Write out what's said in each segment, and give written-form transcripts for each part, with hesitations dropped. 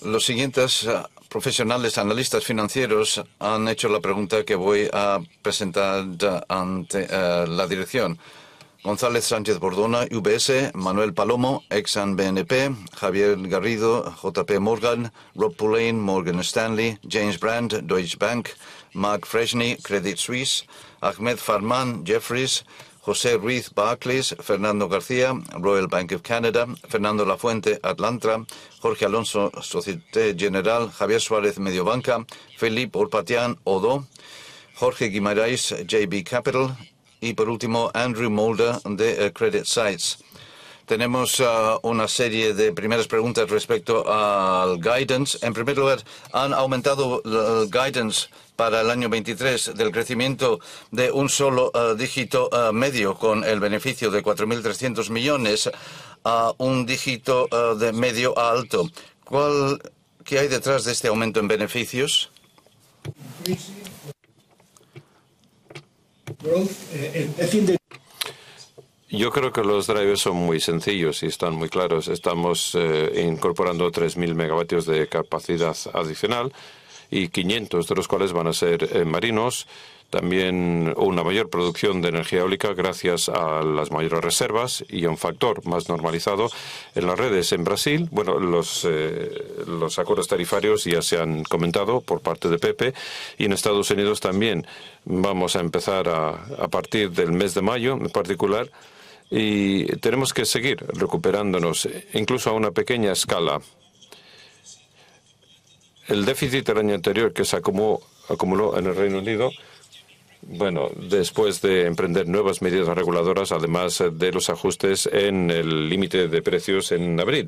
Los siguientes profesionales analistas financieros han hecho la pregunta que voy a presentar ante la dirección. González Sánchez Bordona, UBS, Manuel Palomo, Exxon BNP, Javier Garrido, JP Morgan, Rob Pullein, Morgan Stanley, James Brand, Deutsche Bank, Mark Freshney, Credit Suisse, Ahmed Farman, Jefferies, José Ruiz, Barclays, Fernando García, Royal Bank of Canada, Fernando Lafuente, Atlanta, Jorge Alonso, Société Générale, Javier Suárez, Mediobanca, Philippe Ourpatian, Oddo, Jorge Guimarães, JB Capital y, por último, Andrew Mulder de Credit Sites. Tenemos una serie de primeras preguntas respecto al guidance. En primer lugar, han aumentado el guidance para el año 23 del crecimiento de un solo dígito medio con el beneficio de 4.300 millones a un dígito de medio a alto. ¿Qué hay detrás de este aumento en beneficios? Yo creo que los drivers son muy sencillos y están muy claros. Estamos incorporando 3.000 megavatios de capacidad adicional y 500 de los cuales van a ser marinos. También una mayor producción de energía eólica gracias a las mayores reservas y a un factor más normalizado en las redes en Brasil. Bueno, los acuerdos tarifarios ya se han comentado por parte de Pepe, y en Estados Unidos también vamos a empezar a partir del mes de mayo en particular, y tenemos que seguir recuperándonos incluso a una pequeña escala. El déficit del año anterior que se acumuló en el Reino Unido, bueno, después de emprender nuevas medidas reguladoras, además de los ajustes en el límite de precios en abril.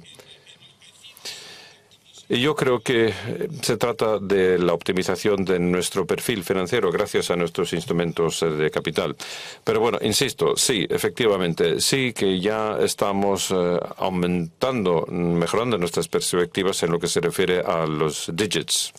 Y yo creo que se trata de la optimización de nuestro perfil financiero gracias a nuestros instrumentos de capital. Pero bueno, insisto, sí, efectivamente, sí que ya estamos aumentando, mejorando nuestras perspectivas en lo que se refiere a los digits.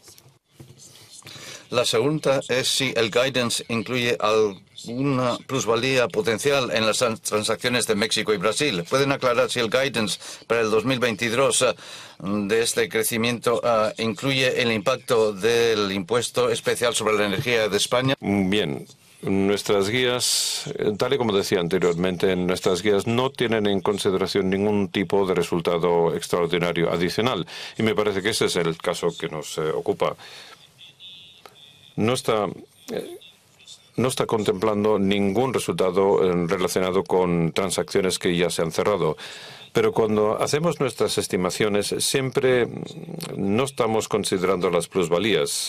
La segunda es si el guidance incluye alguna plusvalía potencial en las transacciones de México y Brasil. ¿Pueden aclarar si el guidance para el 2022 de este crecimiento incluye el impacto del impuesto especial sobre la energía de España? Bien. Nuestras guías, tal y como decía anteriormente, nuestras guías no tienen en consideración ningún tipo de resultado extraordinario adicional. Y me parece que ese es el caso que nos ocupa. No está contemplando ningún resultado relacionado con transacciones que ya se han cerrado. Pero cuando hacemos nuestras estimaciones, siempre no estamos considerando las plusvalías.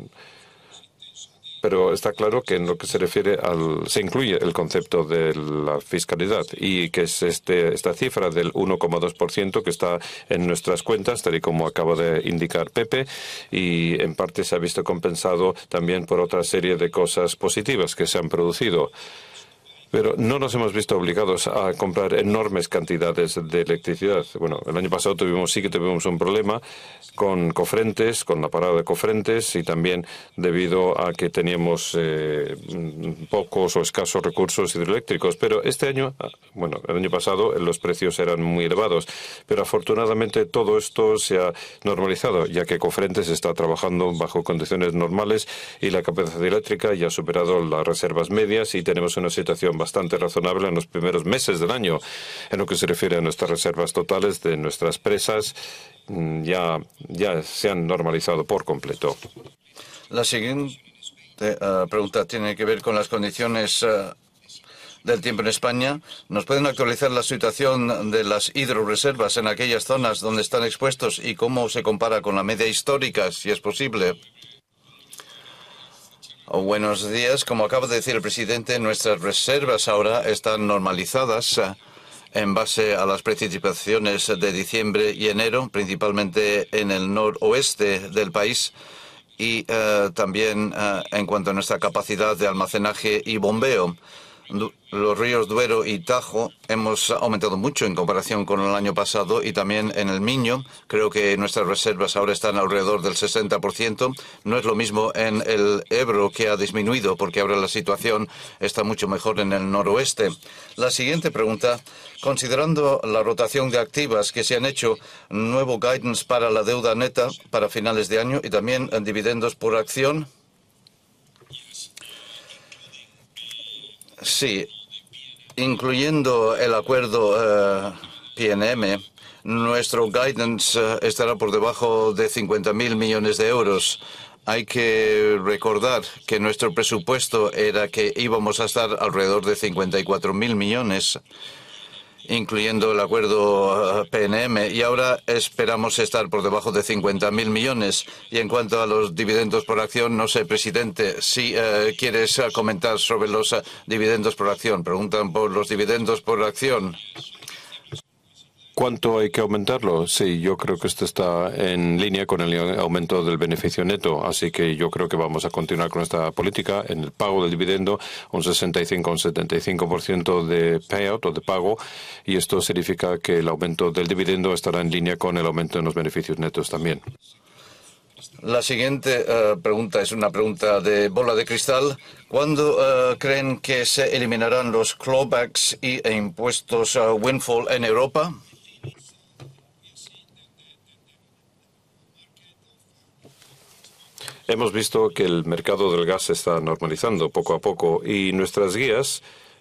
Pero está claro que en lo que se refiere se incluye el concepto de la fiscalidad, y que es esta cifra del 1,2% que está en nuestras cuentas, tal y como acaba de indicar Pepe, y en parte se ha visto compensado también por otra serie de cosas positivas que se han producido. Pero no nos hemos visto obligados a comprar enormes cantidades de electricidad. Bueno, el año pasado sí que tuvimos un problema con Cofrentes, con la parada de Cofrentes, y también debido a que teníamos pocos o escasos recursos hidroeléctricos. Pero este año, bueno, el año pasado los precios eran muy elevados. Pero afortunadamente todo esto se ha normalizado, ya que Cofrentes está trabajando bajo condiciones normales y la capacidad eléctrica ya ha superado las reservas medias, y tenemos una situación bastante razonable en los primeros meses del año. En lo que se refiere a nuestras reservas totales de nuestras presas, ya se han normalizado por completo. La siguiente pregunta tiene que ver con las condiciones del tiempo en España. ¿Nos pueden actualizar la situación de las hidroreservas en aquellas zonas donde están expuestos y cómo se compara con la media histórica, si es posible? Buenos días. Como acaba de decir el presidente, nuestras reservas ahora están normalizadas en base a las precipitaciones de diciembre y enero, principalmente en el noroeste del país, y también en cuanto a nuestra capacidad de almacenaje y bombeo. los ríos Duero y Tajo hemos aumentado mucho en comparación con el año pasado, y también en el Miño. Creo que nuestras reservas ahora están alrededor del 60%. No es lo mismo en el Ebro, que ha disminuido porque ahora la situación está mucho mejor en el noroeste. La siguiente pregunta: considerando la rotación de activas que se han hecho, nuevo guidance para la deuda neta para finales de año y también en dividendos por acción. Sí, incluyendo el acuerdo PNM, nuestro guidance estará por debajo de 50.000 millones de euros. Hay que recordar que nuestro presupuesto era que íbamos a estar alrededor de 54.000 millones, incluyendo el acuerdo PNM, y ahora esperamos estar por debajo de 50.000 millones. Y en cuanto a los dividendos por acción, no sé, presidente, si quieres comentar sobre los dividendos por acción. Preguntan por los dividendos por acción. ¿Cuánto hay que aumentarlo? Sí, yo creo que esto está en línea con el aumento del beneficio neto, así que yo creo que vamos a continuar con esta política en el pago del dividendo, un 65 o un 75% de payout o de pago, y esto significa que el aumento del dividendo estará en línea con el aumento en los beneficios netos también. La siguiente pregunta es una pregunta de bola de cristal. ¿Cuándo creen que se eliminarán los clawbacks e impuestos windfall en Europa? Hemos visto que el mercado del gas se está normalizando poco a poco, y nuestras guías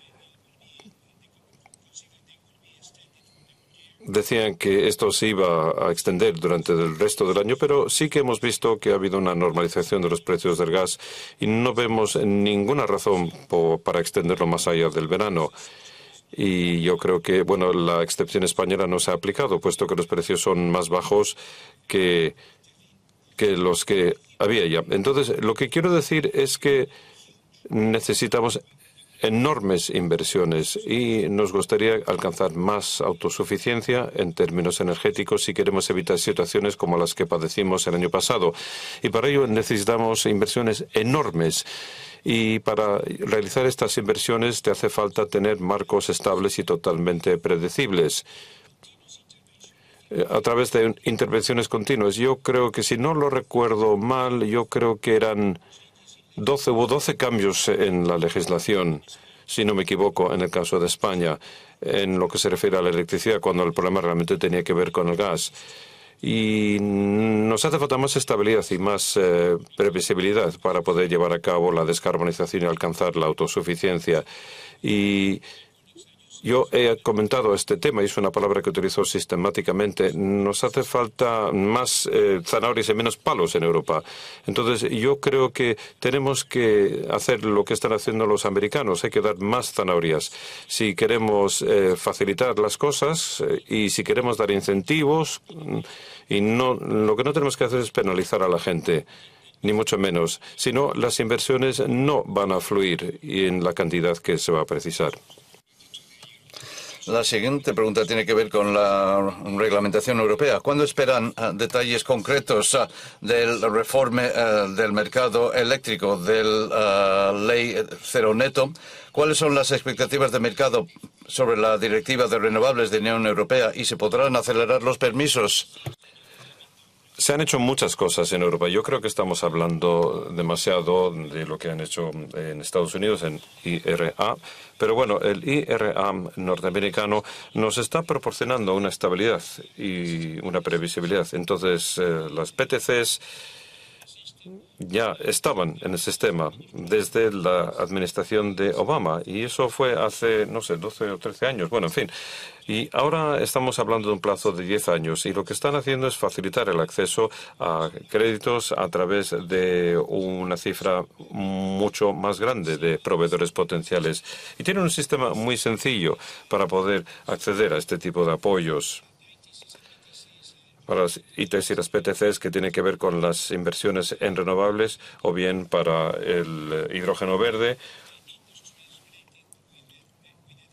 decían que esto se iba a extender durante el resto del año, pero sí que hemos visto que ha habido una normalización de los precios del gas y no vemos ninguna razón para extenderlo más allá del verano. Y yo creo que, bueno, la excepción española no se ha aplicado, puesto que los precios son más bajos que los que había ya. Entonces, lo que quiero decir es que necesitamos enormes inversiones y nos gustaría alcanzar más autosuficiencia en términos energéticos si queremos evitar situaciones como las que padecimos el año pasado. Y para ello necesitamos inversiones enormes. Y para realizar estas inversiones te hace falta tener marcos estables y totalmente predecibles a través de intervenciones continuas. Yo creo que, si no lo recuerdo mal, yo creo que eran 12 cambios en la legislación, si no me equivoco, en el caso de España, en lo que se refiere a la electricidad, cuando el problema realmente tenía que ver con el gas. Y nos hace falta más estabilidad y más previsibilidad para poder llevar a cabo la descarbonización y alcanzar la autosuficiencia. Y yo he comentado este tema, y es una palabra que utilizo sistemáticamente. Nos hace falta más zanahorias y menos palos en Europa. Entonces, yo creo que tenemos que hacer lo que están haciendo los americanos. Hay que dar más zanahorias. Si queremos facilitar las cosas y si queremos dar incentivos, y lo que no tenemos que hacer es penalizar a la gente, ni mucho menos. Si no, las inversiones no van a fluir y en la cantidad que se va a precisar. La siguiente pregunta tiene que ver con la reglamentación europea. ¿Cuándo esperan detalles concretos del reforme del mercado eléctrico, de la ley cero neto? ¿Cuáles son las expectativas de mercado sobre la directiva de renovables de la Unión Europea y se podrán acelerar los permisos? Se han hecho muchas cosas en Europa. Yo creo que estamos hablando demasiado de lo que han hecho en Estados Unidos, en IRA. Pero bueno, el IRA norteamericano nos está proporcionando una estabilidad y una previsibilidad. Entonces, las PTCs ya estaban en el sistema desde la administración de Obama, y eso fue hace, no sé, 12 o 13 años. Bueno, en fin. Y ahora estamos hablando de un plazo de 10 años, y lo que están haciendo es facilitar el acceso a créditos a través de una cifra mucho más grande de proveedores potenciales. Y tienen un sistema muy sencillo para poder acceder a este tipo de apoyos para las ITES y las PTCs, que tienen que ver con las inversiones en renovables o bien para el hidrógeno verde.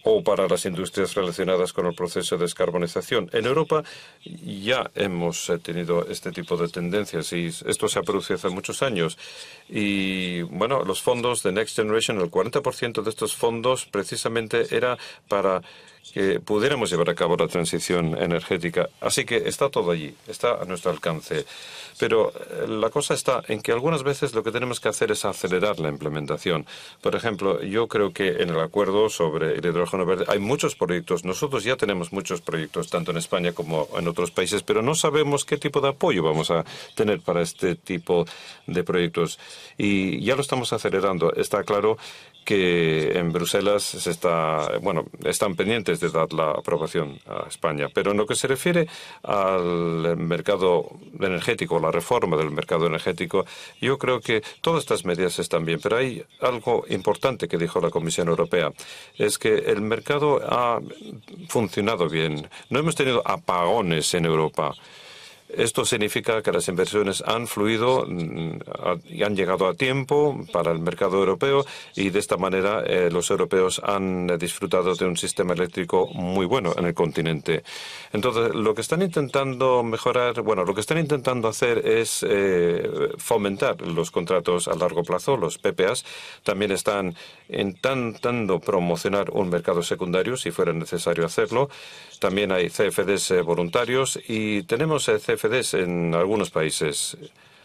o para las industrias relacionadas con el proceso de descarbonización. En Europa ya hemos tenido este tipo de tendencias y esto se ha producido hace muchos años. Y bueno, los fondos de Next Generation, el 40% de estos fondos precisamente era para que pudiéramos llevar a cabo la transición energética. Así que está todo allí, está a nuestro alcance. Pero la cosa está en que algunas veces lo que tenemos que hacer es acelerar la implementación. Por ejemplo, yo creo que en el acuerdo sobre el hidrógeno verde hay muchos proyectos. Nosotros ya tenemos muchos proyectos, tanto en España como en otros países, pero no sabemos qué tipo de apoyo vamos a tener para este tipo de proyectos. Y ya lo estamos acelerando. Está claro que en Bruselas están pendientes de dar la aprobación a España. Pero en lo que se refiere al mercado energético, la reforma del mercado energético, yo creo que todas estas medidas están bien. Pero hay algo importante que dijo la Comisión Europea, es que el mercado ha funcionado bien. No hemos tenido apagones en Europa. Esto significa que las inversiones han fluido y han llegado a tiempo para el mercado europeo y de esta manera los europeos han disfrutado de un sistema eléctrico muy bueno en el continente. Entonces, lo que están intentando lo que están intentando hacer es fomentar los contratos a largo plazo, los PPAs. También están intentando promocionar un mercado secundario si fuera necesario hacerlo. También hay CFDs voluntarios y tenemos CFDs en algunos países,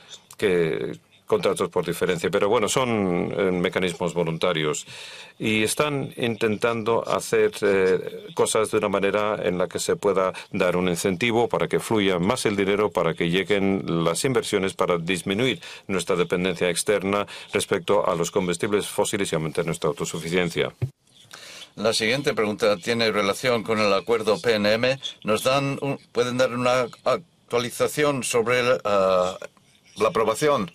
contratos por diferencia, pero bueno, son mecanismos voluntarios y están intentando hacer cosas de una manera en la que se pueda dar un incentivo para que fluya más el dinero, para que lleguen las inversiones, para disminuir nuestra dependencia externa respecto a los combustibles fósiles y aumentar nuestra autosuficiencia. La siguiente pregunta tiene relación con el acuerdo PNM. ¿Pueden dar una actualización sobre la aprobación?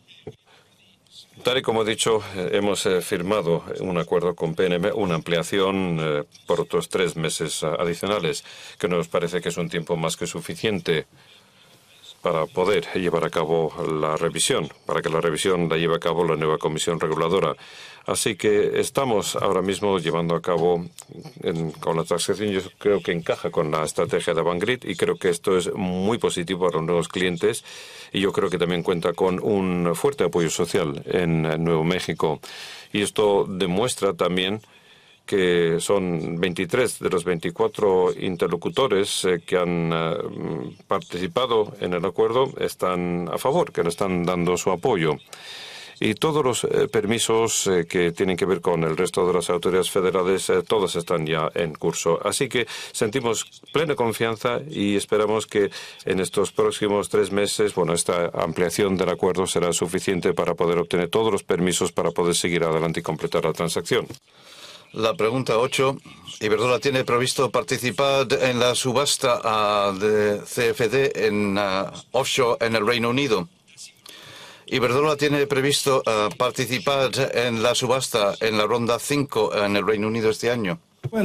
Tal y como he dicho, hemos firmado un acuerdo con PNM, una ampliación por otros 3 meses adicionales, que nos parece que es un tiempo más que suficiente para poder llevar a cabo la revisión, para que la revisión la lleve a cabo la nueva Comisión Reguladora. Así que estamos ahora mismo llevando a cabo con la transacción. Yo creo que encaja con la estrategia de Avangrid y creo que esto es muy positivo para los nuevos clientes y yo creo que también cuenta con un fuerte apoyo social en Nuevo México. Y esto demuestra también que son 23 de los 24 interlocutores que han participado en el acuerdo están a favor, que nos están dando su apoyo. Y todos los permisos que tienen que ver con el resto de las autoridades federales, todos están ya en curso. Así que sentimos plena confianza y esperamos que en estos próximos 3 meses, esta ampliación del acuerdo será suficiente para poder obtener todos los permisos para poder seguir adelante y completar la transacción. La pregunta 8. Iberdrola tiene previsto participar en la subasta de CFD en offshore en el Reino Unido. Iberdrola tiene previsto participar en la subasta en la ronda 5 en el Reino Unido este año.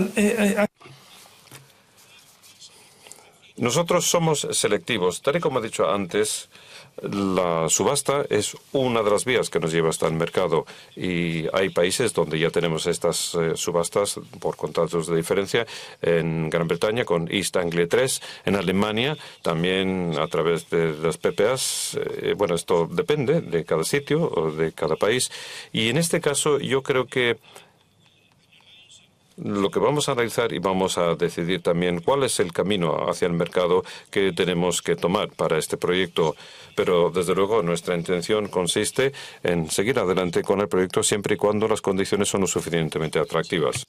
Nosotros somos selectivos. Tal y como he dicho antes, la subasta es una de las vías que nos lleva hasta el mercado y hay países donde ya tenemos estas subastas por contratos de diferencia. En Gran Bretaña con East Anglia 3, en Alemania también a través de las PPAs. Esto depende de cada sitio o de cada país y en este caso yo creo que lo que vamos a analizar y vamos a decidir también cuál es el camino hacia el mercado que tenemos que tomar para este proyecto. Pero, desde luego, nuestra intención consiste en seguir adelante con el proyecto siempre y cuando las condiciones son lo suficientemente atractivas.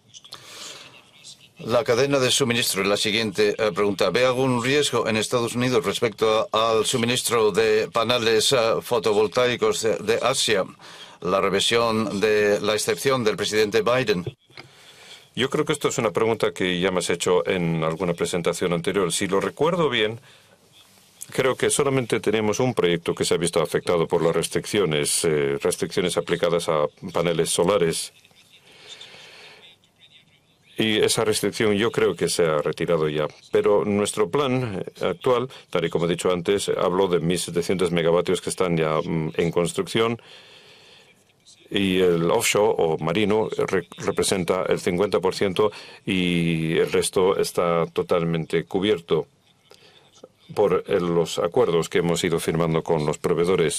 La cadena de suministro. La siguiente pregunta. ¿Ve algún riesgo en Estados Unidos respecto al suministro de paneles fotovoltaicos de Asia? La revisión de la excepción del presidente Biden. Yo creo que esto es una pregunta que ya me has hecho en alguna presentación anterior. Si lo recuerdo bien, creo que solamente tenemos un proyecto que se ha visto afectado por las restricciones aplicadas a paneles solares. Y esa restricción yo creo que se ha retirado ya. Pero nuestro plan actual, tal y como he dicho antes, hablo de 1.700 megavatios que están ya en construcción. Y el offshore o marino representa el 50% y el resto está totalmente cubierto por los acuerdos que hemos ido firmando con los proveedores.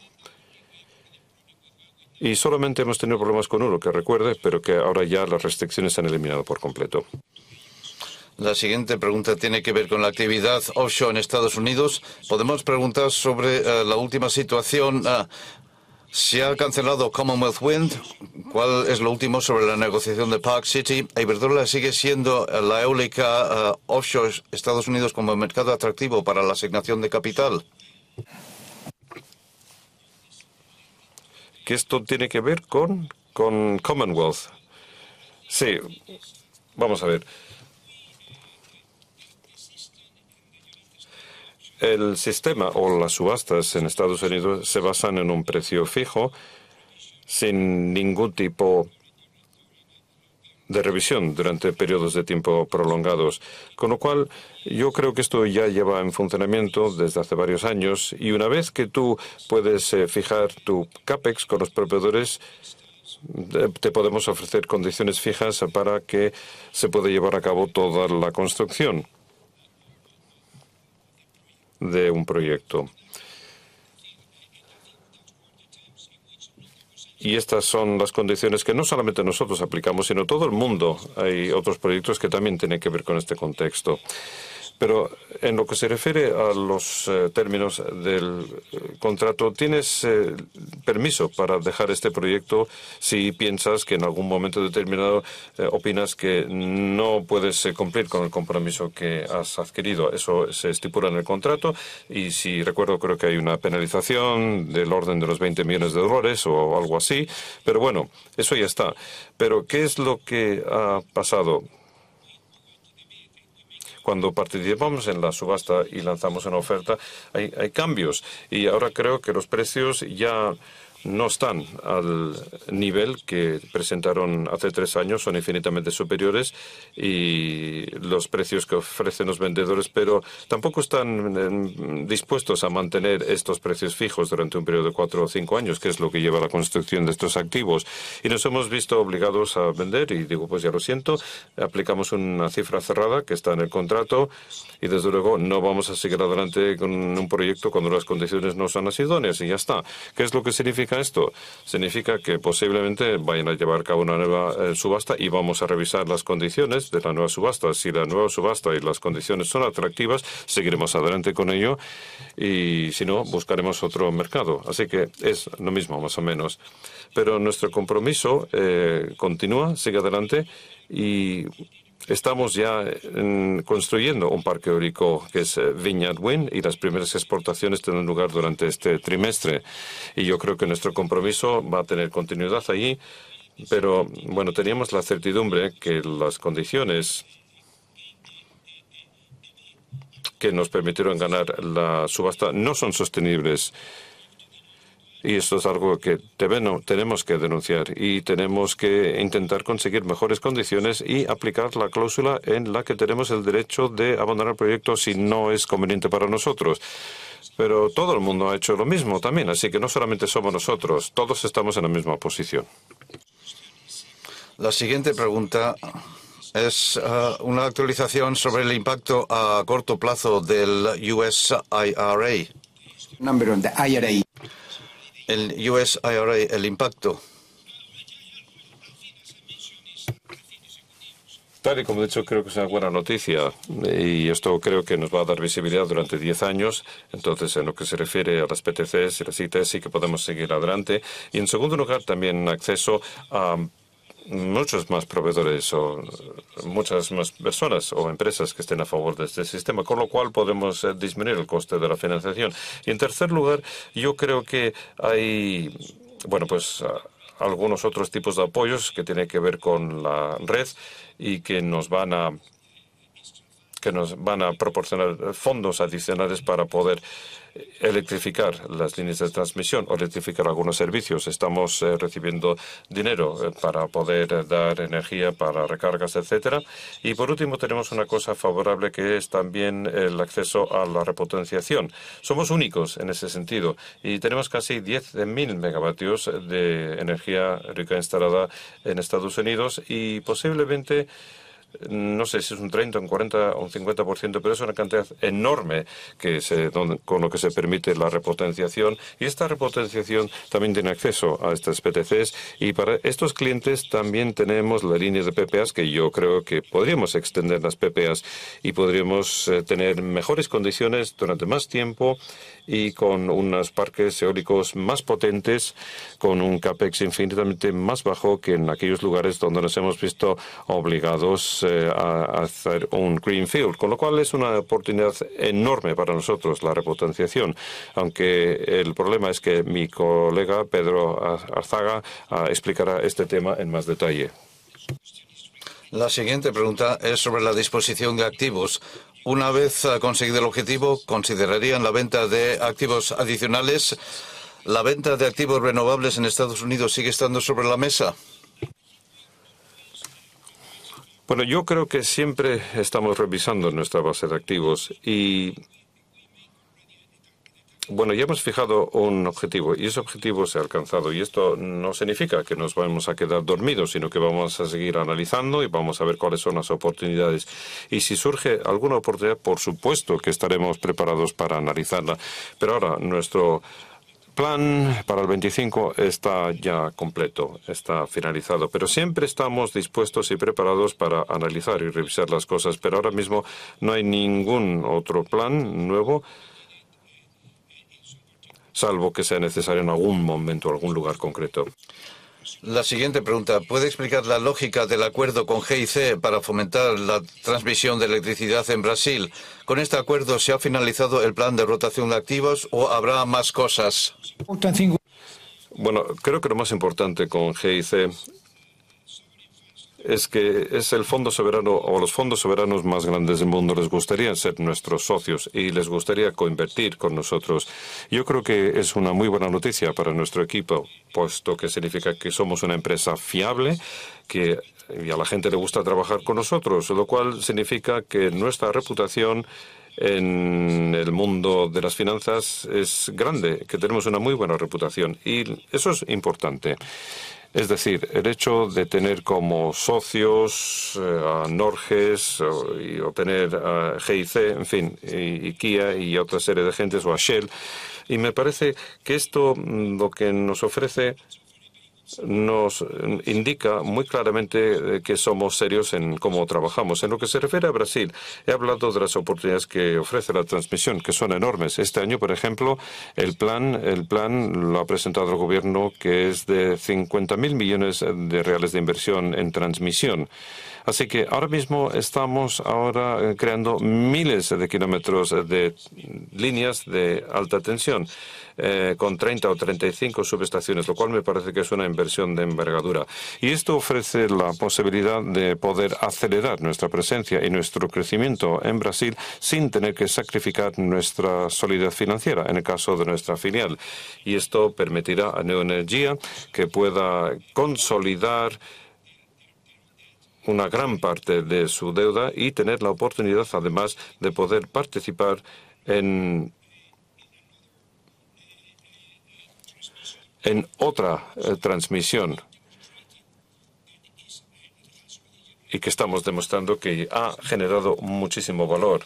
Y solamente hemos tenido problemas con uno, que recuerde, pero que ahora ya las restricciones se han eliminado por completo. La siguiente pregunta tiene que ver con la actividad offshore en Estados Unidos. Podemos preguntar sobre la última situación. ¿Se ha cancelado Commonwealth Wind? ¿Cuál es lo último sobre la negociación de Park City? ¿Iberdrola sigue siendo la eólica offshore Estados Unidos como mercado atractivo para la asignación de capital? ¿Que esto tiene que ver con Commonwealth? Sí, vamos a ver. El sistema o las subastas en Estados Unidos se basan en un precio fijo sin ningún tipo de revisión durante periodos de tiempo prolongados. Con lo cual, yo creo que esto ya lleva en funcionamiento desde hace varios años y una vez que tú puedes fijar tu CAPEX con los proveedores, te podemos ofrecer condiciones fijas para que se pueda llevar a cabo toda la construcción de un proyecto. Y estas son las condiciones que no solamente nosotros aplicamos, sino todo el mundo. Hay otros proyectos que también tienen que ver con este contexto. Pero en lo que se refiere a los términos del contrato, tienes permiso para dejar este proyecto si piensas que en algún momento determinado opinas que no puedes cumplir con el compromiso que has adquirido. Eso se estipula en el contrato y si recuerdo creo que hay una penalización del orden de los 20 millones de dólares o algo así. Pero bueno, eso ya está. Pero ¿qué es lo que ha pasado? Cuando participamos en la subasta y lanzamos una oferta, hay cambios. Y ahora creo que los precios ya no están al nivel que presentaron hace 3 años, son infinitamente superiores y los precios que ofrecen los vendedores, pero tampoco están dispuestos a mantener estos precios fijos durante un periodo de 4 o 5 años, que es lo que lleva a la construcción de estos activos. Y nos hemos visto obligados a vender y digo, pues ya lo siento, aplicamos una cifra cerrada que está en el contrato y desde luego no vamos a seguir adelante con un proyecto cuando las condiciones no son las idóneas y ya está. ¿Qué es lo que significa esto? Significa que posiblemente vayan a llevar a cabo una nueva subasta y vamos a revisar las condiciones de la nueva subasta. Si la nueva subasta y las condiciones son atractivas, seguiremos adelante con ello y si no, buscaremos otro mercado. Así que es lo mismo, más o menos. Pero nuestro compromiso continúa, sigue adelante y estamos ya construyendo un parque eólico que es Vineyard Wind y las primeras exportaciones tendrán lugar durante este trimestre. Y yo creo que nuestro compromiso va a tener continuidad allí, pero bueno, teníamos la certidumbre que las condiciones que nos permitieron ganar la subasta no son sostenibles. Y esto es algo que tenemos que denunciar y tenemos que intentar conseguir mejores condiciones y aplicar la cláusula en la que tenemos el derecho de abandonar el proyecto si no es conveniente para nosotros. Pero todo el mundo ha hecho lo mismo también, así que no solamente somos nosotros, todos estamos en la misma posición. La siguiente pregunta es una actualización sobre el impacto a corto plazo del US IRA. Number on the IRA. El US IRA, el impacto. Tal y como he dicho, creo que es una buena noticia y esto creo que nos va a dar visibilidad durante 10 años. Entonces, en lo que se refiere a las PTCs y las ITs, sí que podemos seguir adelante. Y en segundo lugar, también acceso a muchos más proveedores o muchas más personas o empresas que estén a favor de este sistema, con lo cual podemos disminuir el coste de la financiación. Y en tercer lugar, yo creo que hay, bueno, pues algunos otros tipos de apoyos que tienen que ver con la red y que nos van a que nos van a proporcionar fondos adicionales para poder electrificar las líneas de transmisión o electrificar algunos servicios. Estamos recibiendo dinero para poder dar energía para recargas, etcétera. Y por último tenemos una cosa favorable que es también el acceso a la repotenciación. Somos únicos en ese sentido y tenemos casi 10.000 megavatios de energía eólica instalada en Estados Unidos y posiblemente, no sé si es un 30, un 40 o un 50%, pero es una cantidad enorme con lo que se permite la repotenciación. Y esta repotenciación también tiene acceso a estas PTCs. Y para estos clientes también tenemos la línea de PPAs, que yo creo que podríamos extender las PPAs y podríamos tener mejores condiciones durante más tiempo y con unos parques eólicos más potentes, con un CAPEX infinitamente más bajo que en aquellos lugares donde nos hemos visto obligados a hacer un greenfield, con lo cual es una oportunidad enorme para nosotros la repotenciación, aunque el problema es que mi colega Pedro Arzaga explicará este tema en más detalle. La siguiente pregunta es sobre la disposición de activos. Una vez conseguido el objetivo, ¿considerarían la venta de activos adicionales? ¿La venta de activos renovables en Estados Unidos sigue estando sobre la mesa? Bueno, yo creo que siempre estamos revisando nuestra base de activos y, bueno, ya hemos fijado un objetivo y ese objetivo se ha alcanzado. Y esto no significa que nos vamos a quedar dormidos, sino que vamos a seguir analizando y vamos a ver cuáles son las oportunidades. Y si surge alguna oportunidad, por supuesto que estaremos preparados para analizarla. Pero ahora nuestro plan para el 25 está ya completo, está finalizado, pero siempre estamos dispuestos y preparados para analizar y revisar las cosas, pero ahora mismo no hay ningún otro plan nuevo, salvo que sea necesario en algún momento, algún lugar concreto. La siguiente pregunta. ¿Puede explicar la lógica del acuerdo con GIC para fomentar la transmisión de electricidad en Brasil? ¿Con este acuerdo se ha finalizado el plan de rotación de activos o habrá más cosas? Bueno, creo que lo más importante con GIC es que es el fondo soberano o los fondos soberanos más grandes del mundo. Les gustaría ser nuestros socios y les gustaría coinvertir con nosotros. Yo creo que es una muy buena noticia para nuestro equipo, puesto que significa que somos una empresa fiable, que a la gente le gusta trabajar con nosotros, lo cual significa que nuestra reputación en el mundo de las finanzas es grande, que tenemos una muy buena reputación y eso es importante. Es decir, el hecho de tener como socios a Norges o tener a GIC, en fin, y Kia y otra serie de gentes, o a Shell. Y me parece que esto lo que nos ofrece nos indica muy claramente que somos serios en cómo trabajamos. En lo que se refiere a Brasil, he hablado de las oportunidades que ofrece la transmisión, que son enormes. Este año, por ejemplo, el plan lo ha presentado el gobierno, que es de 50.000 millones de reales de inversión en transmisión. Así que ahora mismo estamos creando miles de kilómetros de líneas de alta tensión, con 30 o 35 subestaciones, lo cual me parece que es una inversión de envergadura. Y esto ofrece la posibilidad de poder acelerar nuestra presencia y nuestro crecimiento en Brasil sin tener que sacrificar nuestra solidez financiera, en el caso de nuestra filial. Y esto permitirá a Neoenergia que pueda consolidar una gran parte de su deuda y tener la oportunidad, además, de poder participar en otra transmisión, y que estamos demostrando que ha generado muchísimo valor.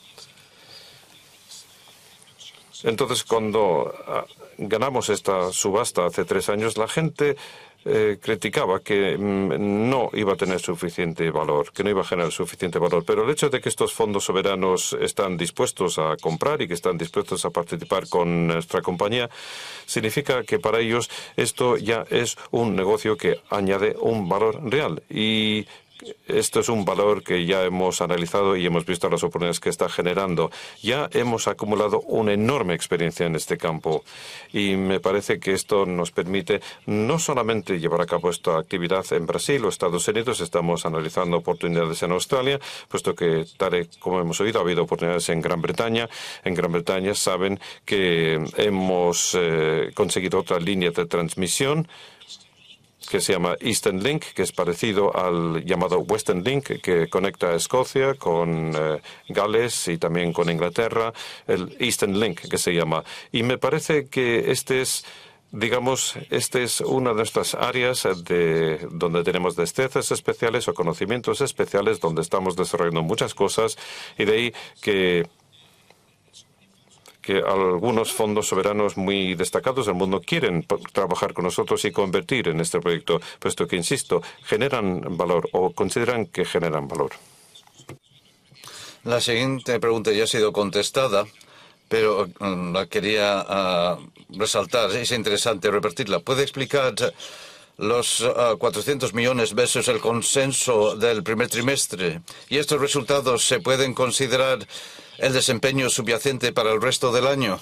Entonces, cuando ganamos esta subasta hace 3 años, la gente criticaba que no iba a tener suficiente valor, que no iba a generar suficiente valor. Pero el hecho de que estos fondos soberanos están dispuestos a comprar y que están dispuestos a participar con nuestra compañía, significa que para ellos esto ya es un negocio que añade un valor real. Y esto es un valor que ya hemos analizado y hemos visto las oportunidades que está generando. Ya hemos acumulado una enorme experiencia en este campo y me parece que esto nos permite no solamente llevar a cabo esta actividad en Brasil o Estados Unidos, estamos analizando oportunidades en Australia, puesto que, tal y como hemos oído, ha habido oportunidades en Gran Bretaña. En Gran Bretaña saben que hemos conseguido otra línea de transmisión que se llama Eastern Link, que es parecido al llamado Western Link, que conecta a Escocia con Gales y también con Inglaterra, el Eastern Link que se llama. Y me parece que este es una de nuestras áreas donde tenemos destrezas especiales o conocimientos especiales, donde estamos desarrollando muchas cosas, y de ahí que algunos fondos soberanos muy destacados del mundo quieren trabajar con nosotros y convertir en este proyecto, puesto que, insisto, generan valor o consideran que generan valor. La siguiente pregunta ya ha sido contestada, pero la quería resaltar. Es interesante repetirla. ¿Puede explicar los 400 millones versus el consenso del primer trimestre? ¿Y estos resultados se pueden considerar el desempeño subyacente para el resto del año?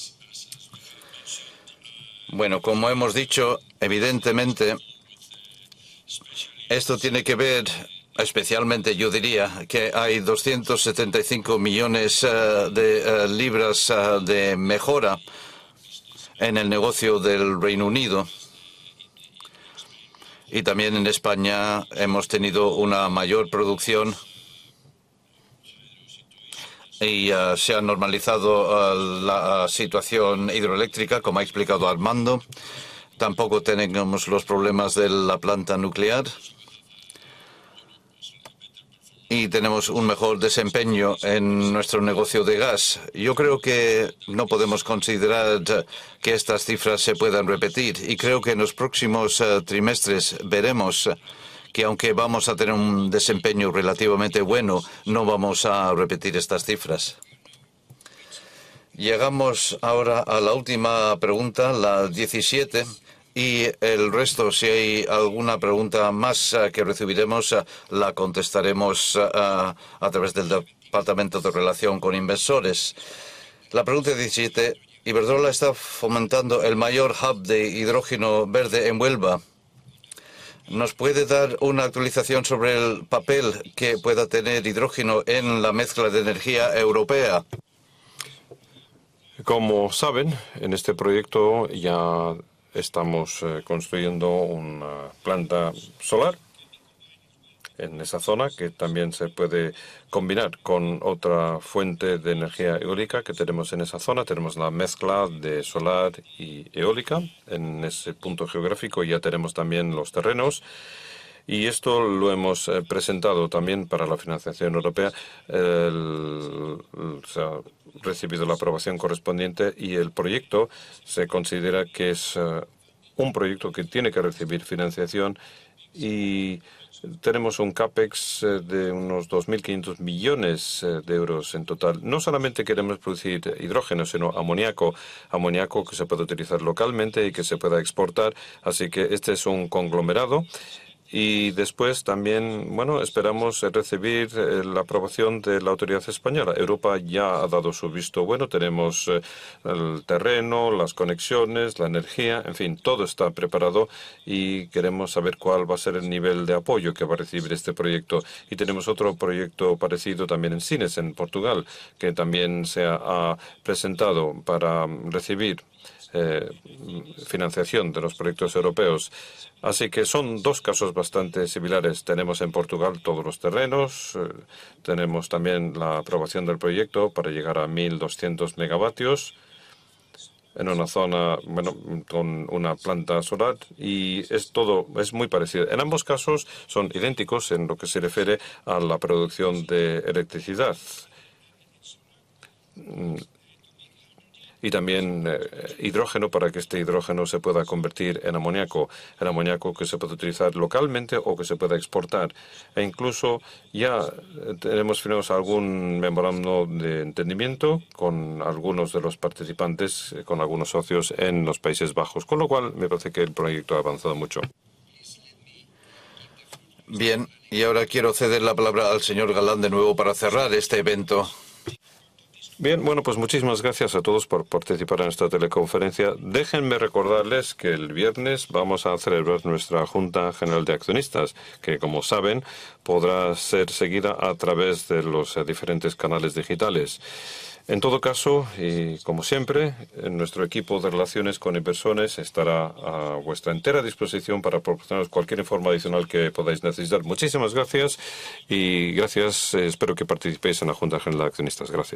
Bueno, como hemos dicho, evidentemente, esto tiene que ver, especialmente yo diría, que hay 275 millones de libras de mejora en el negocio del Reino Unido. Y también en España hemos tenido una mayor producción y se ha normalizado la situación hidroeléctrica, como ha explicado Armando. Tampoco tenemos los problemas de la planta nuclear. Y tenemos un mejor desempeño en nuestro negocio de gas. Yo creo que no podemos considerar que estas cifras se puedan repetir. Y creo que en los próximos trimestres veremos que, aunque vamos a tener un desempeño relativamente bueno, no vamos a repetir estas cifras. Llegamos ahora a la última pregunta, la 17. Y el resto, si hay alguna pregunta más que recibiremos, la contestaremos a través del Departamento de Relación con Inversores. La pregunta 17. Iberdrola está fomentando el mayor hub de hidrógeno verde en Huelva. ¿Nos puede dar una actualización sobre el papel que pueda tener hidrógeno en la mezcla de energía europea? Como saben, en este proyecto ya estamos construyendo una planta solar en esa zona, que también se puede combinar con otra fuente de energía eólica que tenemos en esa zona. Tenemos la mezcla de solar y eólica en ese punto geográfico. Ya tenemos también los terrenos. Y esto lo hemos presentado también para la financiación europea. Se ha recibido la aprobación correspondiente y el proyecto se considera que es un proyecto que tiene que recibir financiación, y tenemos un CAPEX de unos 2.500 millones de euros en total. No solamente queremos producir hidrógeno, sino amoníaco que se puede utilizar localmente y que se pueda exportar. Así que este es un conglomerado. Y después también, esperamos recibir la aprobación de la autoridad española. Europa ya ha dado su visto bueno. Tenemos el terreno, las conexiones, la energía, en fin, todo está preparado, y queremos saber cuál va a ser el nivel de apoyo que va a recibir este proyecto. Y tenemos otro proyecto parecido también en Sines, en Portugal, que también se ha presentado para recibir financiación de los proyectos europeos. Así que son dos casos bastante similares. Tenemos en Portugal todos los terrenos, tenemos también la aprobación del proyecto para llegar a 1.200 megavatios en una zona, con una planta solar, y es muy parecido. En ambos casos son idénticos en lo que se refiere a la producción de electricidad. Y también hidrógeno, para que este hidrógeno se pueda convertir en amoníaco que se puede utilizar localmente o que se pueda exportar. E incluso ya tenemos firmados algún memorando de entendimiento con algunos de los participantes, con algunos socios en los Países Bajos, con lo cual me parece que el proyecto ha avanzado mucho. Bien, y ahora quiero ceder la palabra al señor Galán de nuevo para cerrar este evento. Bien, bueno, pues muchísimas gracias a todos por participar en esta teleconferencia. Déjenme recordarles que el viernes vamos a celebrar nuestra Junta General de Accionistas, que, como saben, podrá ser seguida a través de los diferentes canales digitales. En todo caso, y como siempre, nuestro equipo de relaciones con inversores estará a vuestra entera disposición para proporcionaros cualquier informe adicional que podáis necesitar. Muchísimas gracias y gracias. Espero que participéis en la Junta General de Accionistas. Gracias.